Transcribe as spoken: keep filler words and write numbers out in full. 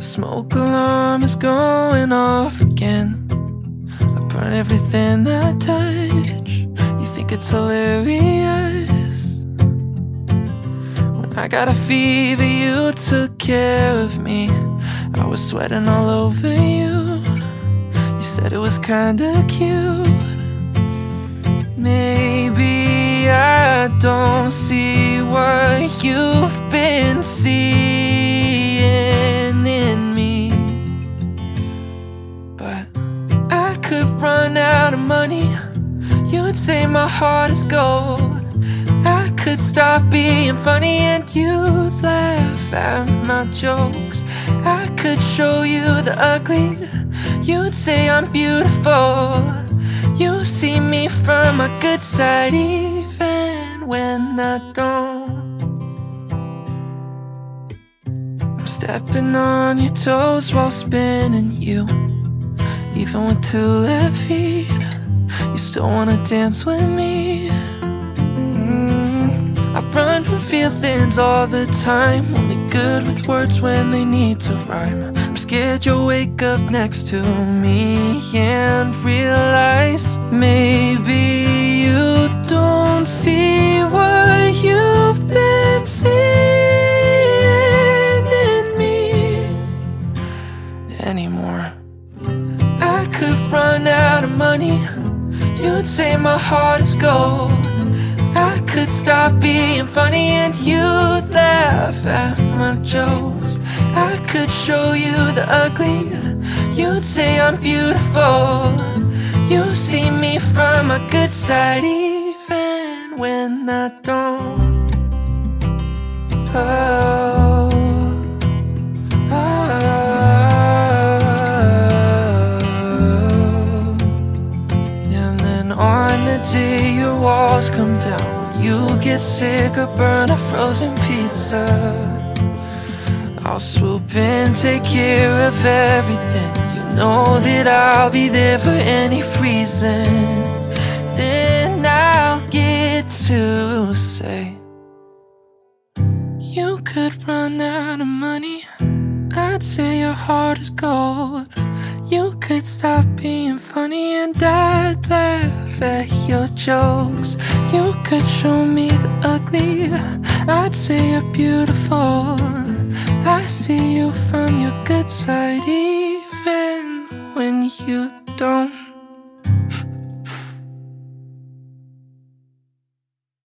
The smoke alarm is going off again. I burn everything I touch. You think it's hilarious? When I got a fever, you took care of me. I was sweating all over you. You said it was kinda cute. Maybe I don't see what you've been seeing in me, but I could run out of money. You would say my heart is gold. I could stop being funny and you'd laugh at my jokes. I could show you the ugly. You'd say I'm beautiful. You see me from my good side even when I don't. I'm stepping on your toes while spinning you. Even with two left feet, you still wanna dance with me. mm. I run from feelings all the time, only good with words when they need to rhyme. I'm scared you'll wake up next to me and realize maybe you don't see what you've been seeing in me anymore. I could run out of money. You'd say my heart is gold. I could stop being funny and you'd laugh at my jokes. I could show you the ugly. You'd say I'm beautiful. You see me from my good side even when I don't. Oh, oh. And then on the day your walls come down, you get sick or burn a frozen pizza, I'll swoop in, take care of everything. You know that I'll be there for any reason. Then I'll get to say, you could run out of money. I'd say your heart is gold. You could stop being funny and I'd laugh at your jokes. You could show me the ugly. I'd say you're beautiful. I see you from your good side even when you don't.